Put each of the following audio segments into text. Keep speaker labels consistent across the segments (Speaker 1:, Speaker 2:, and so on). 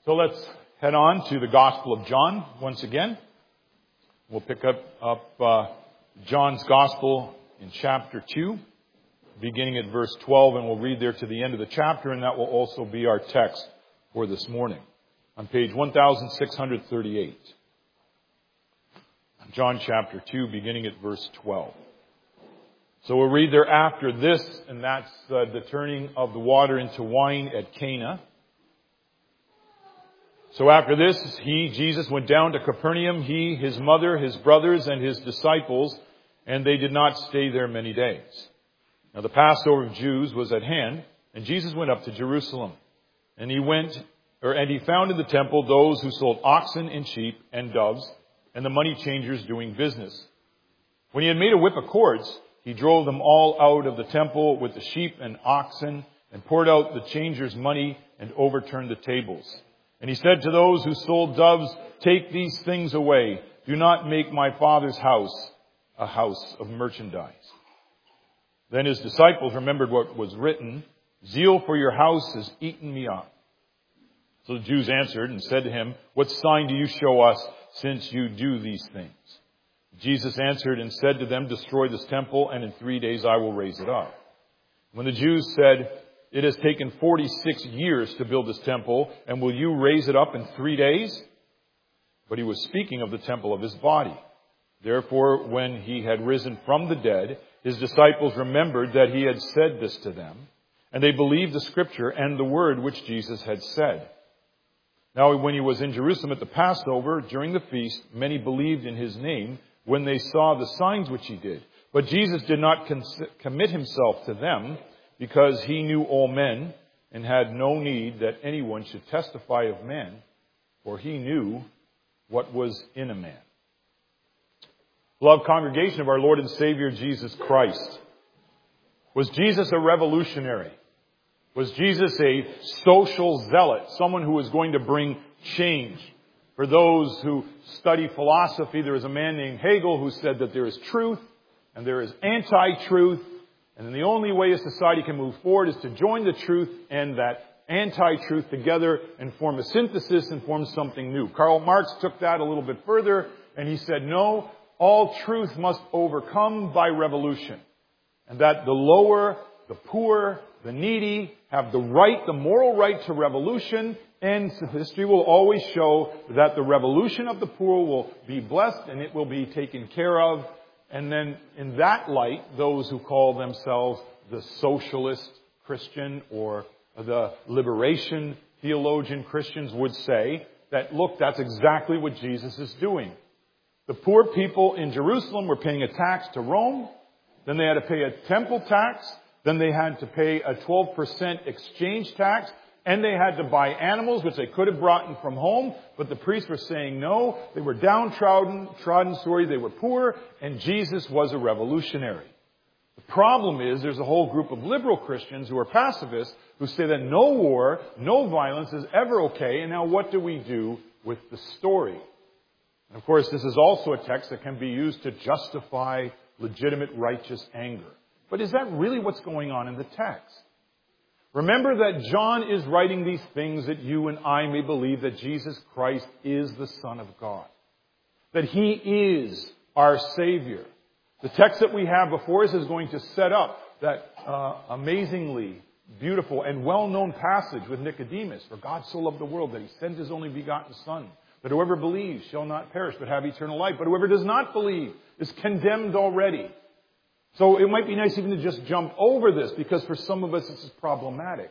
Speaker 1: So let's head on to the Gospel of John once again. We'll pick up John's Gospel in chapter 2, beginning at verse 12, and we'll read there to the end of the chapter, and that will also be our text for this morning on page 1638. John chapter 2, beginning at verse 12. So we'll read there after this, and that's the turning of the water into wine at Cana. So after this, Jesus, went down to Capernaum, he, his mother, his brothers, and his disciples, and they did not stay there many days. Now the Passover of Jews was at hand, and Jesus went up to Jerusalem. And he found in the temple those who sold oxen and sheep and doves, and the money changers doing business. When he had made a whip of cords, he drove them all out of the temple with the sheep and oxen, and poured out the changers' money, and overturned the tables. And he said to those who sold doves, "Take these things away. Do not make my Father's house a house of merchandise." Then his disciples remembered what was written, "Zeal for your house has eaten me up." So the Jews answered and said to him, "What sign do you show us since you do these things?" Jesus answered and said to them, "Destroy this temple, and in 3 days I will raise it up." When the Jews said, "It has taken 46 years to build this temple, and will you raise it up in 3 days?" But he was speaking of the temple of his body. Therefore, when he had risen from the dead, his disciples remembered that he had said this to them, and they believed the scripture and the word which Jesus had said. Now, when he was in Jerusalem at the Passover, during the feast, many believed in his name when they saw the signs which he did. But Jesus did not commit himself to them, because he knew all men and had no need that anyone should testify of men, for he knew what was in a man. Beloved congregation of our Lord and Savior Jesus Christ, was Jesus a revolutionary? Was Jesus a social zealot, someone who was going to bring change? For those who study philosophy, there is a man named Hegel who said that there is truth and there is anti-truth. And then the only way a society can move forward is to join the truth and that anti-truth together and form a synthesis and form something new. Karl Marx took that a little bit further, and he said, no, all truth must overcome by revolution. And that the lower, the poor, the needy have the moral right to revolution, and history will always show that the revolution of the poor will be blessed and it will be taken care of. And then in that light, those who call themselves the socialist Christian or the liberation theologian Christians would say that, look, that's exactly what Jesus is doing. The poor people in Jerusalem were paying a tax to Rome. Then they had to pay a temple tax. Then they had to pay a 12% exchange tax. And they had to buy animals, which they could have brought in from home, but the priests were saying no. They were downtrodden, they were poor, and Jesus was a revolutionary. The problem is there's a whole group of liberal Christians who are pacifists who say that no war, no violence is ever okay, and now what do we do with the story? And of course, this is also a text that can be used to justify legitimate righteous anger. But is that really what's going on in the text? Remember that John is writing these things that you and I may believe that Jesus Christ is the Son of God. That He is our Savior. The text that we have before us is going to set up that amazingly beautiful and well-known passage with Nicodemus. For God so loved the world that He sent His only begotten Son, that whoever believes shall not perish but have eternal life. But whoever does not believe is condemned already. So it might be nice even to just jump over this, because for some of us this is problematic.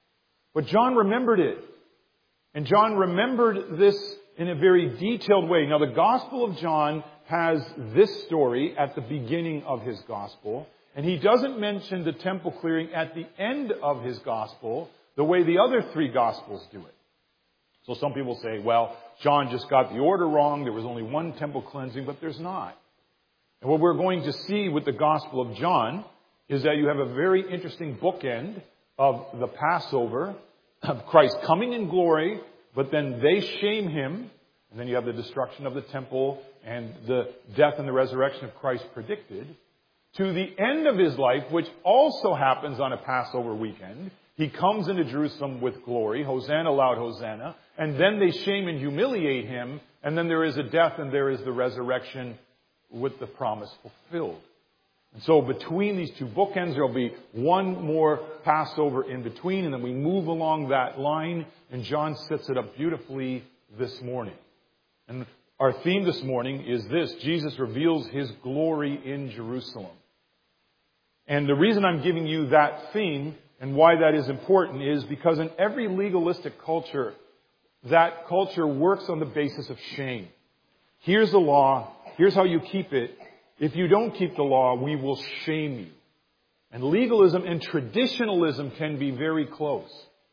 Speaker 1: But John remembered it. And John remembered this in a very detailed way. Now the Gospel of John has this story at the beginning of his Gospel. And he doesn't mention the temple clearing at the end of his Gospel the way the other three Gospels do it. So some people say, well, John just got the order wrong. There was only one temple cleansing, but there's not. And what we're going to see with the Gospel of John is that you have a very interesting bookend of the Passover, of Christ coming in glory, but then they shame Him. And then you have the destruction of the temple and the death and the resurrection of Christ predicted. To the end of His life, which also happens on a Passover weekend, He comes into Jerusalem with glory. Hosanna, loud Hosanna. And then they shame and humiliate him. And then there is a death and there is the resurrection with the promise fulfilled. And so between these two bookends, there will be one more Passover in between. And then we move along that line. And John sets it up beautifully this morning. And our theme this morning is this: Jesus reveals his glory in Jerusalem. And the reason I'm giving you that theme and why that is important is because in every legalistic culture, that culture works on the basis of shame. Here's the law. Here's how you keep it. If you don't keep the law, we will shame you. And legalism and traditionalism can be very close.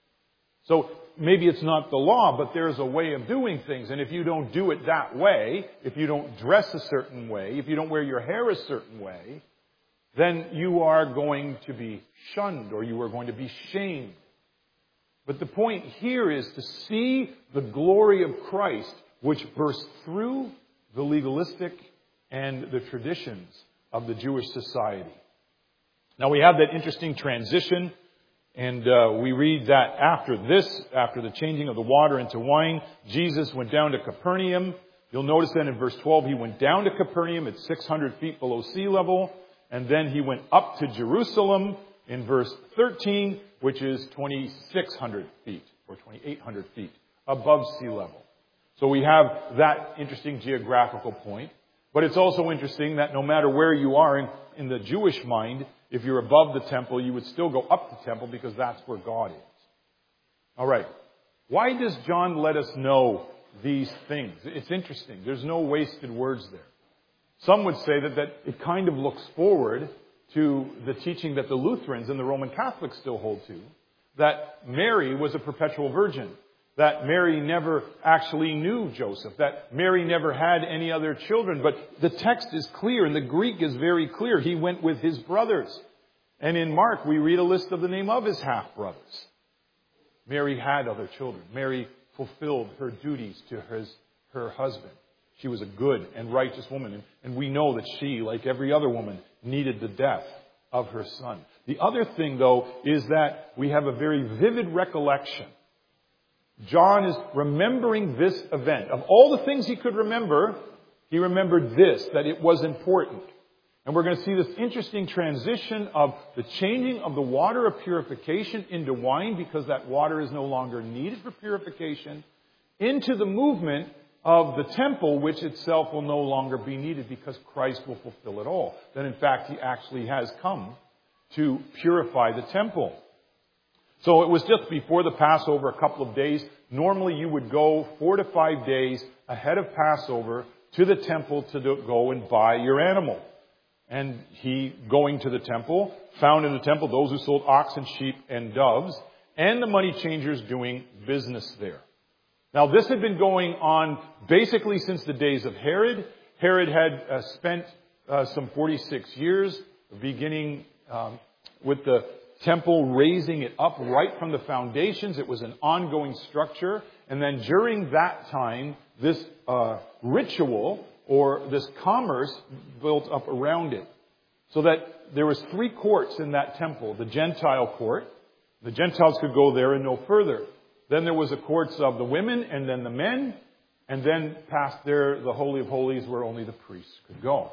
Speaker 1: So maybe it's not the law, but there's a way of doing things. And if you don't do it that way, if you don't dress a certain way, if you don't wear your hair a certain way, then you are going to be shunned or you are going to be shamed. But the point here is to see the glory of Christ, which bursts through the legalistic and the traditions of the Jewish society. Now we have that interesting transition, and we read that after the changing of the water into wine, Jesus went down to Capernaum. You'll notice then in verse 12, he went down to Capernaum at 600 feet below sea level, and then he went up to Jerusalem in verse 13, which is 2,600 feet or 2,800 feet above sea level. So we have that interesting geographical point. But it's also interesting that no matter where you are in the Jewish mind, if you're above the temple, you would still go up the temple because that's where God is. All right. Why does John let us know these things? It's interesting. There's no wasted words there. Some would say that it kind of looks forward to the teaching that the Lutherans and the Roman Catholics still hold to, that Mary was a perpetual virgin, that Mary never actually knew Joseph, that Mary never had any other children. But the text is clear, and the Greek is very clear. He went with his brothers. And in Mark, we read a list of the name of his half-brothers. Mary had other children. Mary fulfilled her duties to her husband. She was a good and righteous woman. And we know that she, like every other woman, needed the death of her son. The other thing, though, is that we have a very vivid recollection. John is remembering this event. Of all the things he could remember, he remembered this, that it was important. And we're going to see this interesting transition of the changing of the water of purification into wine, because that water is no longer needed for purification, into the movement of the temple, which itself will no longer be needed because Christ will fulfill it all. That in fact he actually has come to purify the temple. So it was just before the Passover, a couple of days. Normally you would go 4 to 5 days ahead of Passover to the temple to go and buy your animal. And he, going to the temple, found in the temple those who sold oxen, sheep, and doves, and the money changers doing business there. Now this had been going on basically since the days of Herod. Herod had spent some 46 years, beginning with the temple, raising it up right from the foundations. It was an ongoing structure. And then during that time, this ritual or this commerce built up around it. So that there was 3 courts in that temple. The Gentile court. The Gentiles could go there and no further. Then there was the courts of the women and then the men. And then past there, the Holy of Holies, where only the priests could go.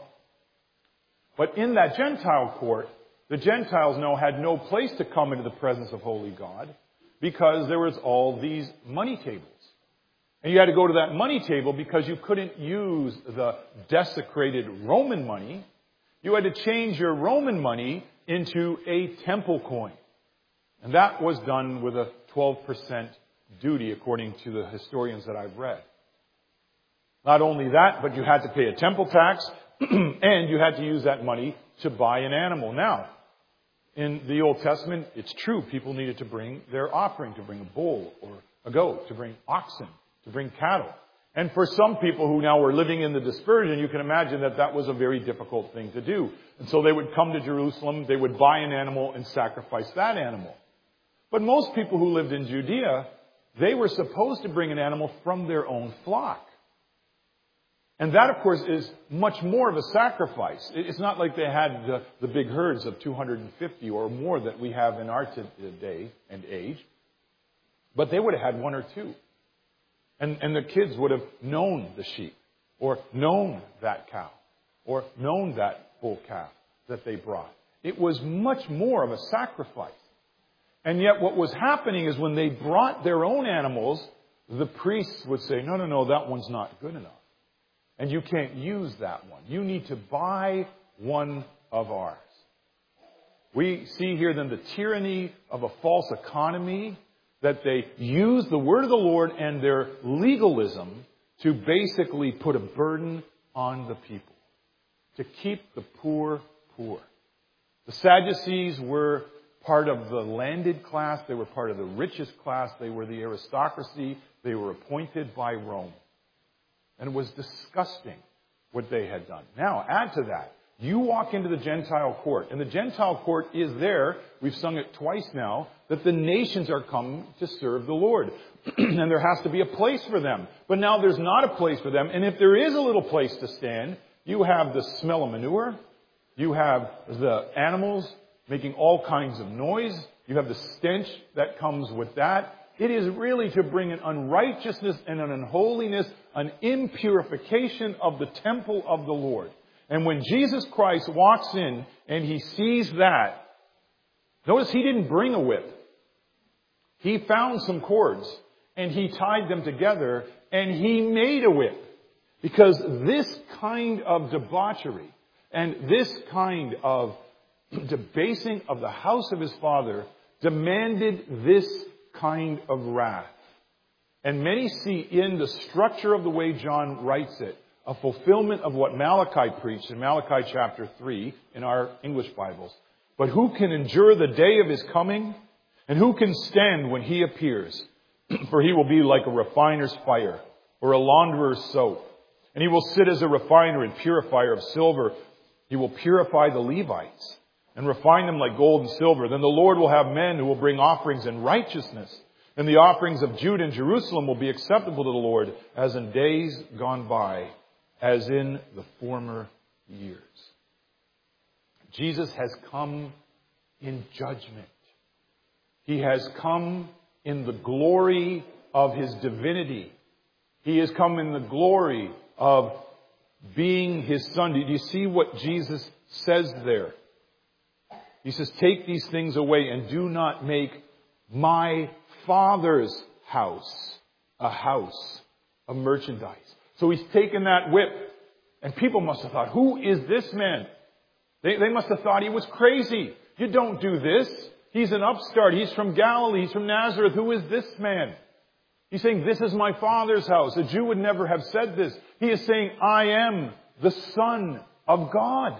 Speaker 1: But in that Gentile court, the Gentiles now had no place to come into the presence of holy God because there was all these money tables. And you had to go to that money table because you couldn't use the desecrated Roman money. You had to change your Roman money into a temple coin. And that was done with a 12% duty, according to the historians that I've read. Not only that, but you had to pay a temple tax, and you had to use that money to buy an animal. Now, in the Old Testament, it's true, people needed to bring their offering, to bring a bull or a goat, to bring oxen, to bring cattle. And for some people who now were living in the dispersion, you can imagine that that was a very difficult thing to do. And so they would come to Jerusalem, they would buy an animal and sacrifice that animal. But most people who lived in Judea, they were supposed to bring an animal from their own flock. And that, of course, is much more of a sacrifice. It's not like they had the big herds of 250 or more that we have in our day and age. But they would have had one or two. And the kids would have known the sheep, or known that cow, or known that bull calf that they brought. It was much more of a sacrifice. And yet what was happening is when they brought their own animals, the priests would say, no, that one's not good enough. And you can't use that one. You need to buy one of ours. We see here then the tyranny of a false economy, that they use the word of the Lord and their legalism to basically put a burden on the people, to keep the poor poor. The Sadducees were part of the landed class. They were part of the richest class. They were the aristocracy. They were appointed by Rome. And it was disgusting what they had done. Now, add to that, you walk into the Gentile court, and the Gentile court is there. We've sung it twice now, that the nations are come to serve the Lord. And there has to be a place for them. But now there's not a place for them. And if there is a little place to stand, you have the smell of manure. You have the animals making all kinds of noise. You have the stench that comes with that. It is really to bring an unrighteousness and an unholiness, an impurification of the temple of the Lord. And when Jesus Christ walks in and he sees that, notice he didn't bring a whip. He found some cords and he tied them together and he made a whip. Because this kind of debauchery and this kind of debasing of the house of his Father demanded this kind of wrath. And many see in the structure of the way John writes it a fulfillment of what Malachi preached in Malachi chapter 3 in our English Bibles. But who can endure the day of his coming? And who can stand when he appears? For he will be like a refiner's fire or a launderer's soap. And he will sit as a refiner and purifier of silver. He will purify the Levites and refine them like gold and silver. Then the Lord will have men who will bring offerings in righteousness. And the offerings of Judah and Jerusalem will be acceptable to the Lord, as in days gone by, as in the former years. Jesus has come in judgment. He has come in the glory of his divinity. He has come in the glory of being his Son. Do you see what Jesus says there? He says, take these things away and do not make my Father's house a house of merchandise. So he's taken that whip, and people must have thought, who is this man? They must have thought he was crazy. You don't do this. He's an upstart. He's from Galilee. He's from Nazareth. Who is this man? He's saying, this is my Father's house. A Jew would never have said this. He is saying, I am the Son of God.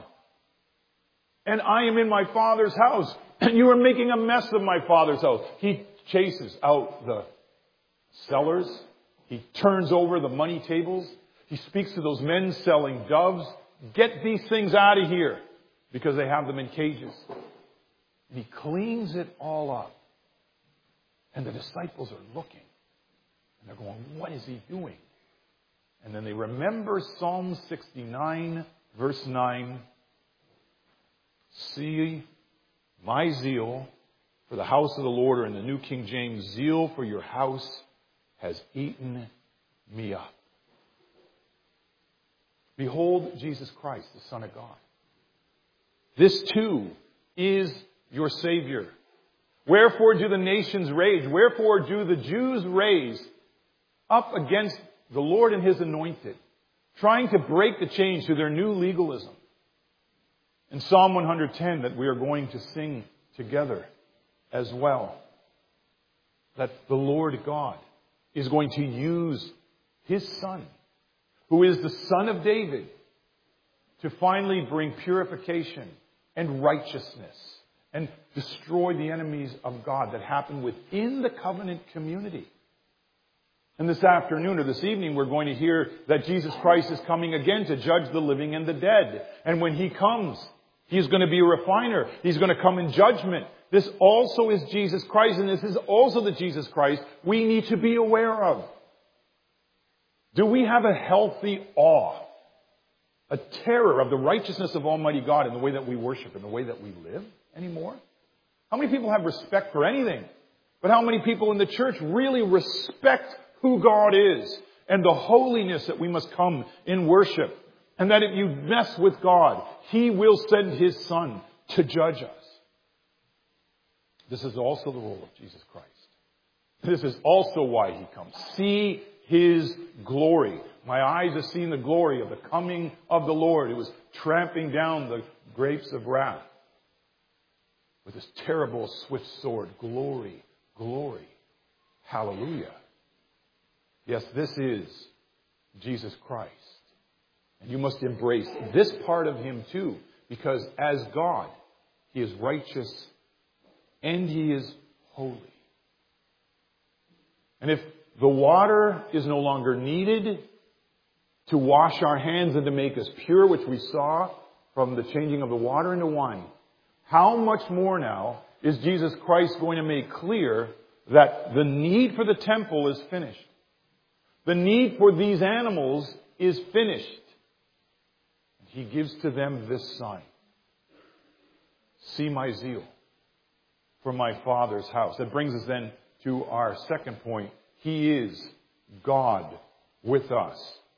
Speaker 1: And I am in my Father's house. And you are making a mess of my Father's house. He chases out the sellers. He turns over the money tables. He speaks to those men selling doves. Get these things out of here, because they have them in cages. And he cleans it all up. And the disciples are looking. And they're going, what is he doing? And then they remember Psalm 69, verse 9. See my zeal for the house of the Lord, or in the New King James, zeal for your house has eaten me up. Behold Jesus Christ, the Son of God. This too is your Savior. Wherefore do the nations rage? Wherefore do the Jews raise up against the Lord and his anointed, trying to break the chains through their new legalism? In Psalm 110 that we are going to sing together as well, that the Lord God is going to use his Son, who is the Son of David, to finally bring purification and righteousness and destroy the enemies of God that happen within the covenant community. And this afternoon or this evening, we're going to hear that Jesus Christ is coming again to judge the living and the dead. And when he comes, he's going to be a refiner. He's going to come in judgment. This also is Jesus Christ, and this is also the Jesus Christ we need to be aware of. Do we have a healthy awe a terror of the righteousness of Almighty God in the way that we worship and the way that we live anymore? How many people have respect for anything? But how many people in the church really respect who God is and the holiness that we must come in worship? And that if you mess with God, He will send His Son to judge us. This is also the role of Jesus Christ. This is also why He comes. See His glory. My eyes have seen the glory of the coming of the Lord. It was tramping down the grapes of wrath with His terrible swift sword. Glory, glory, hallelujah. Yes, this is Jesus Christ. And you must embrace this part of Him too, because as God, He is righteous and He is holy. And if the water is no longer needed to wash our hands and to make us pure, which we saw from the changing of the water into wine, how much more now is Jesus Christ going to make clear that the need for the temple is finished? The need for these animals is finished. He gives to them this sign. See my zeal for my Father's house. That brings us then to our second point. He is God with us.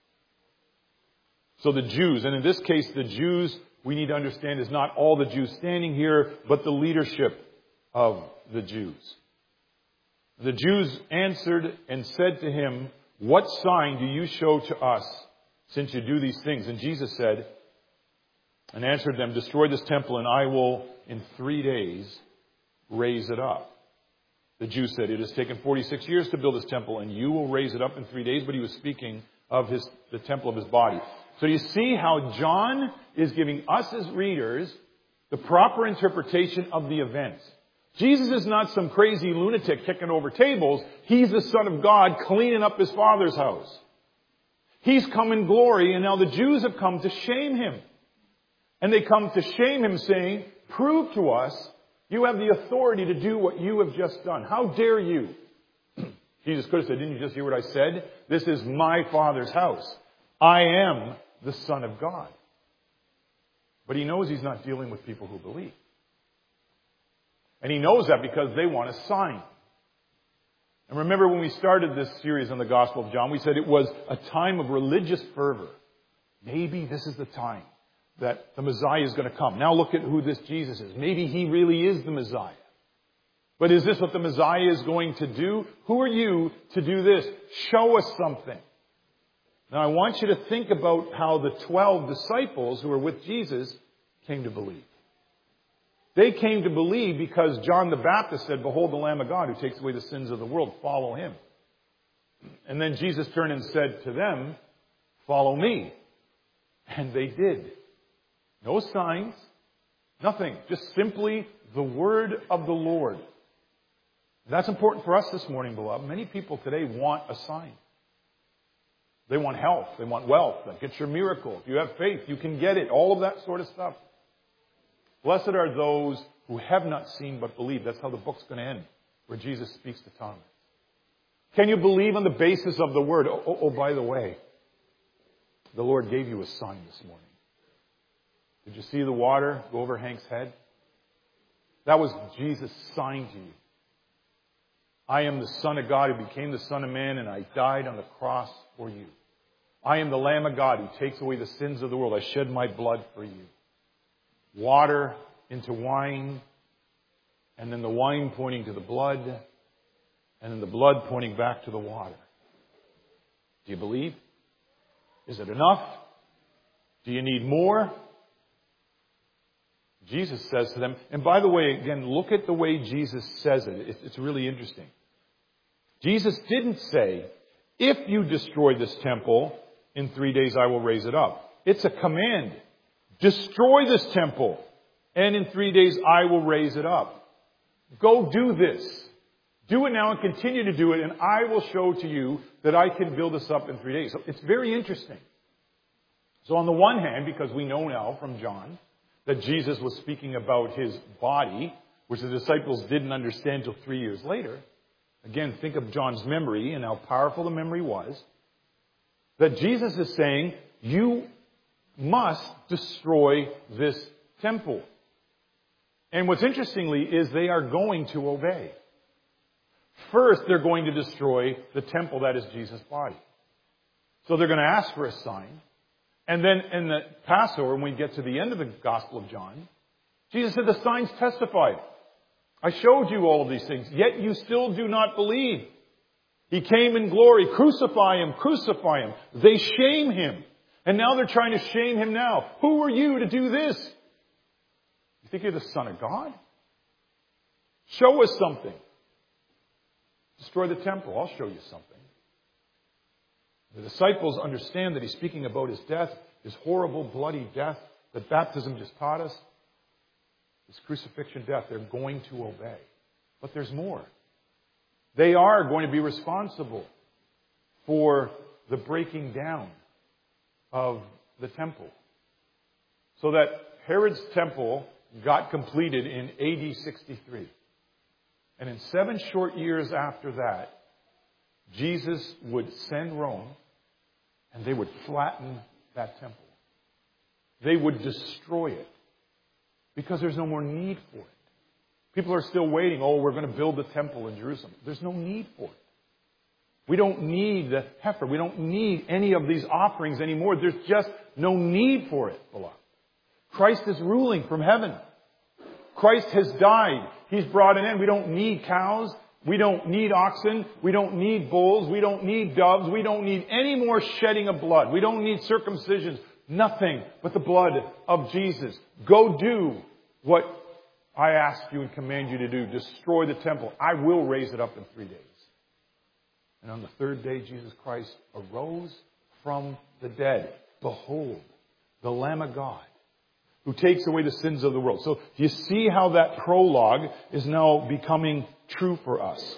Speaker 1: So the Jews, and in this case the Jews, we need to understand, is not all the Jews standing here, but the leadership of the Jews. The Jews answered and said to Him, "What sign do you show to us since you do these things?" And Jesus said, and answered them, "Destroy this temple, and I will in 3 days raise it up." The Jews said, "It has taken 46 years to build this temple, and you will raise it up in 3 days." But He was speaking of the temple of His body. So you see how John is giving us as readers the proper interpretation of the events. Jesus is not some crazy lunatic kicking over tables. He's the Son of God cleaning up His Father's house. He's come in glory, and now the Jews have come to shame Him. And they come to shame Him, saying, "Prove to us you have the authority to do what you have just done. How dare you?" Jesus could have said, "Didn't you just hear what I said? This is my Father's house. I am the Son of God." But He knows He's not dealing with people who believe. And He knows that because they want a sign. And remember when we started this series on the Gospel of John, we said it was a time of religious fervor. Maybe this is the time that the Messiah is going to come. Now look at who this Jesus is. Maybe He really is the Messiah. But is this what the Messiah is going to do? Who are you to do this? Show us something. Now I want you to think about how the 12 disciples who were with Jesus came to believe. They came to believe because John the Baptist said, "Behold the Lamb of God who takes away the sins of the world. Follow Him." And then Jesus turned and said to them, "Follow me." And they did. No signs, nothing. Just simply the word of the Lord. That's important for us this morning, beloved. Many people today want a sign. They want health. They want wealth. That gets your miracle. If you have faith, you can get it. All of that sort of stuff. Blessed are those who have not seen but believe. That's how the book's going to end, where Jesus speaks to Thomas. Can you believe on the basis of the word? Oh, by the way, the Lord gave you a sign this morning. Did you see the water go over Hank's head? That was Jesus' sign to you. I am the Son of God who became the Son of Man, and I died on the cross for you. I am the Lamb of God who takes away the sins of the world. I shed my blood for you. Water into wine, and then the wine pointing to the blood, and then the blood pointing back to the water. Do you believe? Is it enough? Do you need more? Jesus says to them, and by the way, again, look at the way Jesus says it. It's really interesting. Jesus didn't say, "If you destroy this temple, in 3 days I will raise it up." It's a command. Destroy this temple, and in 3 days I will raise it up. Go do this. Do it now and continue to do it, and I will show to you that I can build this up in 3 days. So it's very interesting. So on the one hand, because we know now from John that Jesus was speaking about His body, which the disciples didn't understand until 3 years later. Again, think of John's memory and how powerful the memory was. That Jesus is saying, you must destroy this temple. And what's interestingly is they are going to obey. First, they're going to destroy the temple that is Jesus' body. So they're going to ask for a sign. And then in the Passover, when we get to the end of the Gospel of John, Jesus said, the signs testified. I showed you all of these things, yet you still do not believe. He came in glory. Crucify him, crucify him. They shame him. And now they're trying to shame him now. Who are you to do this? You think you're the Son of God? Show us something. Destroy the temple. I'll show you something. The disciples understand that he's speaking about his death, his horrible, bloody death that baptism just taught us. His crucifixion death, they're going to obey. But there's more. They are going to be responsible for the breaking down of the temple. So that Herod's temple got completed in AD 63. And in 7 short years after that, Jesus would send Rome and they would flatten that temple. They would destroy it because there's no more need for it. People are still waiting. Oh, we're going to build the temple in Jerusalem. There's no need for it. We don't need the heifer. We don't need any of these offerings anymore. There's just no need for it, beloved. Christ is ruling from heaven. Christ has died. He's brought an end. We don't need cows. We don't need oxen. We don't need bulls. We don't need doves. We don't need any more shedding of blood. We don't need circumcisions. Nothing but the blood of Jesus. Go do what I ask you and command you to do. Destroy the temple. I will raise it up in 3 days. And on the 3rd day, Jesus Christ arose from the dead. Behold, the Lamb of God, who takes away the sins of the world. So you see how that prologue is now becoming true for us.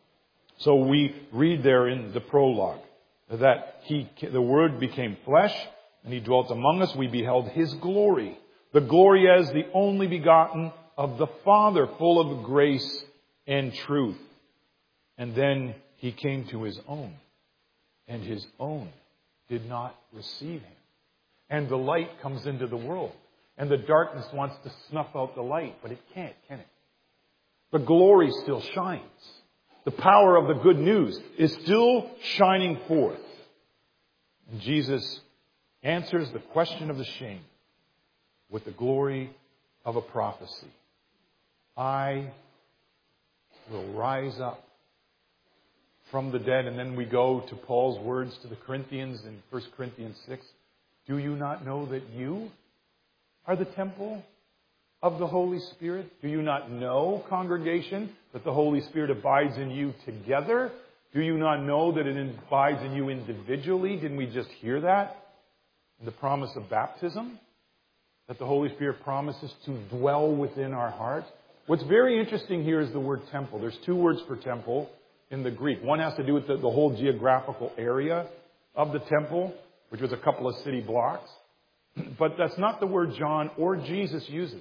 Speaker 1: So we read there in the prologue that the Word became flesh and he dwelt among us. We beheld his glory. The glory as the only begotten of the Father, full of grace and truth. And then he came to his own, and his own did not receive him. And the light comes into the world. And the darkness wants to snuff out the light, but it can't, can it? The glory still shines. The power of the good news is still shining forth. And Jesus answers the question of the shame with the glory of a prophecy. I will rise up from the dead. And then we go to Paul's words to the Corinthians in 1 Corinthians 6. Do you not know that you are the temple of the Holy Spirit? Do you not know, congregation, that the Holy Spirit abides in you together? Do you not know that it abides in you individually? Didn't we just hear that in the promise of baptism? That the Holy Spirit promises to dwell within our hearts. What's very interesting here is the word temple. There's 2 words for temple in the Greek. One has to do with the whole geographical area of the temple, which was a couple of city blocks. But that's not the word John or Jesus uses.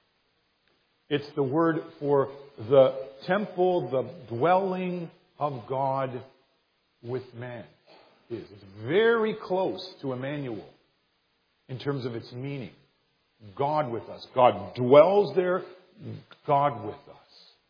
Speaker 1: It's the word for the temple, the dwelling of God with man. It's very close to Emmanuel in terms of its meaning. God with us. God dwells there. God with us.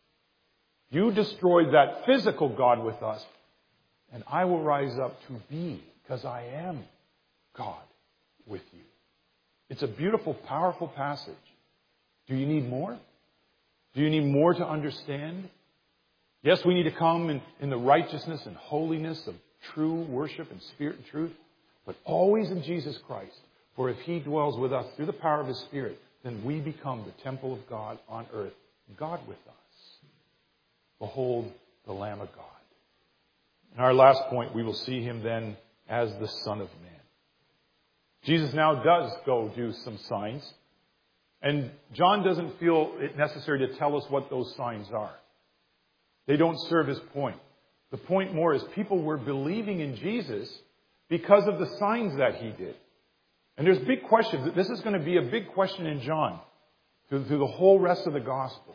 Speaker 1: You destroyed that physical God with us, and I will rise up to be, because I am God with you. It's a beautiful, powerful passage. Do you need more? Do you need more to understand? Yes, we need to come in the righteousness and holiness of true worship and spirit and truth, but always in Jesus Christ. For if he dwells with us through the power of his Spirit, then we become the temple of God on earth, God with us. Behold the Lamb of God. In our last point, we will see him then as the Son of Man. Jesus now does go do some signs. And John doesn't feel it necessary to tell us what those signs are. They don't serve his point. The point more is people were believing in Jesus because of the signs that he did. And there's big questions. This is going to be a big question in John through the whole rest of the gospel.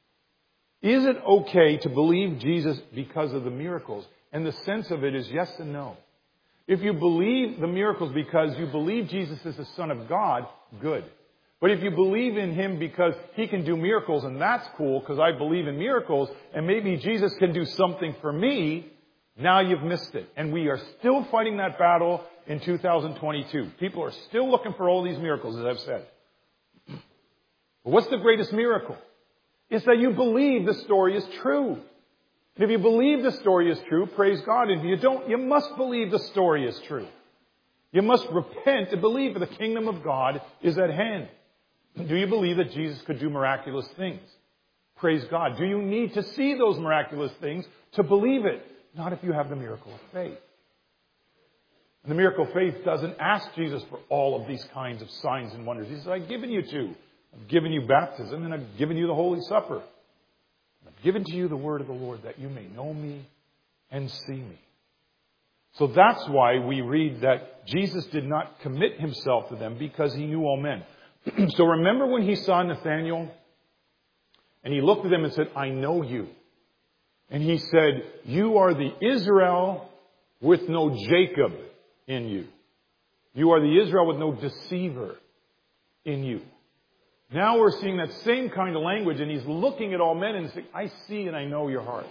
Speaker 1: Is it okay to believe Jesus because of the miracles? And the sense of it is yes and no. If you believe the miracles because you believe Jesus is the Son of God, good. But if you believe in Him because He can do miracles, and that's cool because I believe in miracles, and maybe Jesus can do something for me, now you've missed it. And we are still fighting that battle in 2022. People are still looking for all these miracles, as I've said. But what's the greatest miracle? It's that you believe the story is true. And if you believe the story is true, praise God. And if you don't, you must believe the story is true. You must repent and believe that the kingdom of God is at hand. Do you believe that Jesus could do miraculous things? Praise God. Do you need to see those miraculous things to believe it? Not if you have the miracle of faith. And the miracle of faith doesn't ask Jesus for all of these kinds of signs and wonders. He says, I've given you two. I've given you baptism and I've given you the Holy Supper. I've given to you the word of the Lord that you may know me and see me. So that's why we read that Jesus did not commit Himself to them because He knew all men. So remember when He saw Nathanael and He looked at them and said, I know you. And He said, you are the Israel with no Jacob in you. You are the Israel with no deceiver in you. Now we're seeing that same kind of language, and He's looking at all men and saying, I see and I know your heart.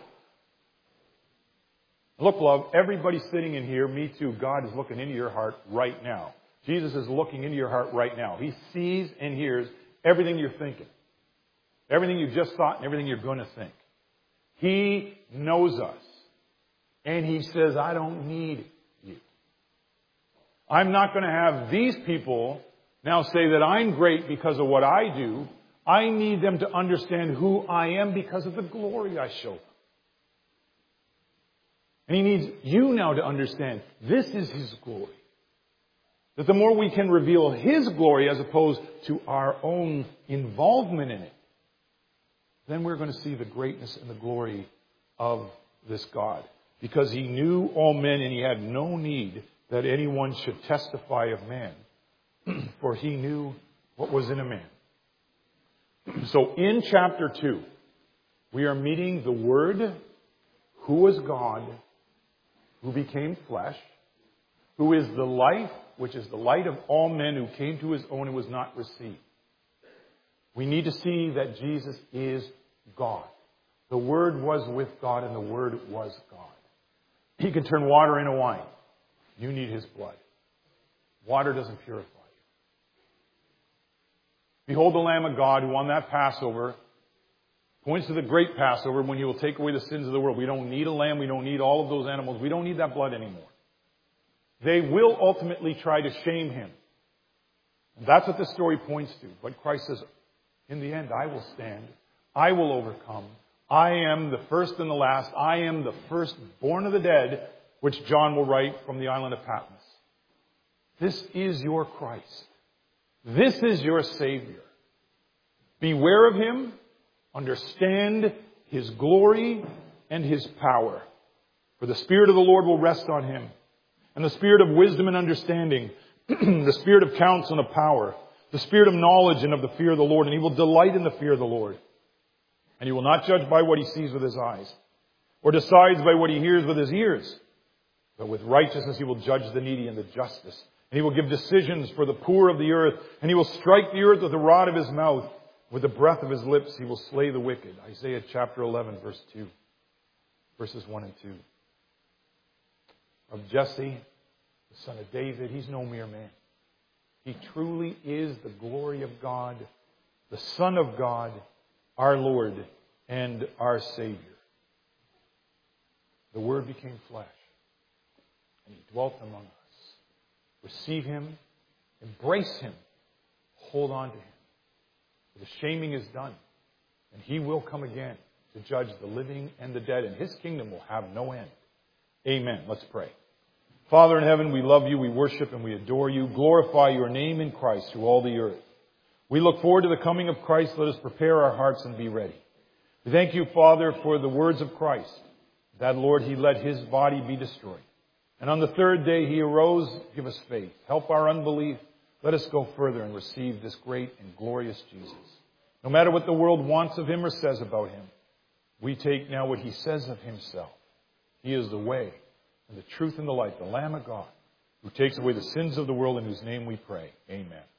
Speaker 1: Look, love, everybody sitting in here, me too, God is looking into your heart right now. Jesus is looking into your heart right now. He sees and hears everything you're thinking. Everything you just thought and everything you're going to think. He knows us. And He says, I don't need you. I'm not going to have these people now say that I'm great because of what I do. I need them to understand who I am because of the glory I show them. And He needs you now to understand this is His glory. That the more we can reveal His glory as opposed to our own involvement in it, then we're going to see the greatness and the glory of this God. Because He knew all men and He had no need that anyone should testify of man. For He knew what was in a man. So in chapter 2, we are meeting the Word, who was God, who became flesh, who is the life, which is the light of all men, who came to His own and was not received. We need to see that Jesus is God. The Word was with God and the Word was God. He can turn water into wine. You need His blood. Water doesn't purify you. Behold the Lamb of God who on that Passover points to the great Passover when He will take away the sins of the world. We don't need a lamb. We don't need all of those animals. We don't need that blood anymore. They will ultimately try to shame Him. And that's what the story points to. But Christ says, in the end, I will stand. I will overcome. I am the first and the last. I am the firstborn of the dead, which John will write from the island of Patmos. This is your Christ. This is your Savior. Beware of Him. Understand His glory and His power. For the Spirit of the Lord will rest on Him. And the Spirit of wisdom and understanding. The Spirit of counsel and of power. The Spirit of knowledge and of the fear of the Lord. And He will delight in the fear of the Lord. And He will not judge by what He sees with His eyes. Or decides by what He hears with His ears. But with righteousness He will judge the needy and the justice. And He will give decisions for the poor of the earth. And He will strike the earth with the rod of His mouth. With the breath of His lips He will slay the wicked. Isaiah chapter 11 verse 2. Verses 1 and 2. Of Jesse, the son of David, He's no mere man. He truly is the glory of God, the Son of God, our Lord and our Savior. The Word became flesh, and He dwelt among us. Receive Him, embrace Him, hold on to Him. For the shaming is done, and He will come again to judge the living and the dead, and His kingdom will have no end. Amen. Let's pray. Father in heaven, we love You, we worship and we adore You. Glorify Your name in Christ through all the earth. We look forward to the coming of Christ. Let us prepare our hearts and be ready. We thank You, Father, for the words of Christ, that, Lord, He let His body be destroyed. And on the third day He arose. Give us faith. Help our unbelief. Let us go further and receive this great and glorious Jesus. No matter what the world wants of Him or says about Him, we take now what He says of Himself. He is the way and the truth and the light, the Lamb of God who takes away the sins of the world, in whose name we pray. Amen.